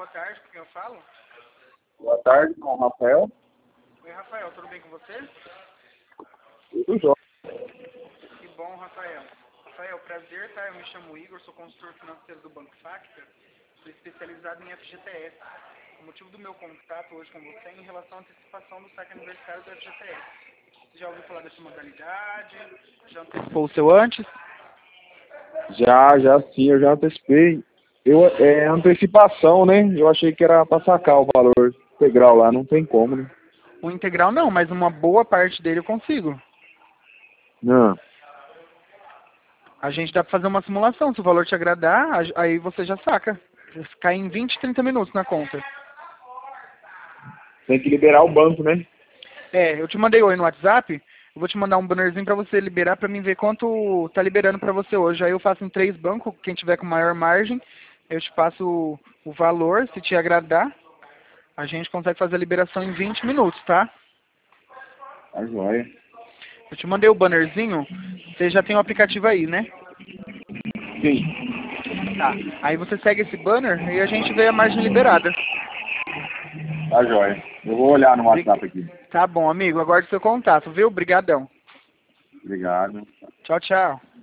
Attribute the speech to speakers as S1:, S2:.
S1: boa tarde, com quem eu falo?
S2: Boa tarde, com o Rafael.
S1: Oi, Rafael, tudo bem com você?
S2: Tudo jóia.
S1: Que bom, Rafael. Rafael, prazer, tá? Eu me chamo Igor, sou consultor financeiro do Banco Factor, sou especializado em FGTS. O motivo do meu contato hoje com você é em relação à antecipação do saque aniversário do FGTS. Você já ouviu falar dessa modalidade? Já antecipou o seu antes?
S2: Já sim, eu já antecipei. É antecipação, né? Eu achei que era para sacar o valor integral lá, não tem como, né?
S1: O integral não, mas uma boa parte dele eu consigo.
S2: Não,
S1: A gente dá pra fazer uma simulação, se o valor te agradar, aí você já saca. Cai em 20, 30 minutos na conta.
S2: tem que liberar o banco, né?
S1: É, eu te mandei oi no WhatsApp, eu vou te mandar um bannerzinho pra você liberar pra mim ver quanto tá liberando pra você hoje. Aí eu faço em 3 bancos, quem tiver com maior margem, eu te passo o valor, se te agradar, a gente consegue fazer a liberação em 20 minutos, tá?
S2: Tá jóia.
S1: Eu te mandei o bannerzinho, você já tem o aplicativo aí, né?
S2: Sim,
S1: Tá. Aí você segue esse banner e a gente vê a margem liberada.
S2: tá jóia. Eu vou olhar no WhatsApp aqui.
S1: Tá bom, amigo. Aguardo seu contato, viu? Obrigadão.
S2: Obrigado.
S1: Tchau, tchau.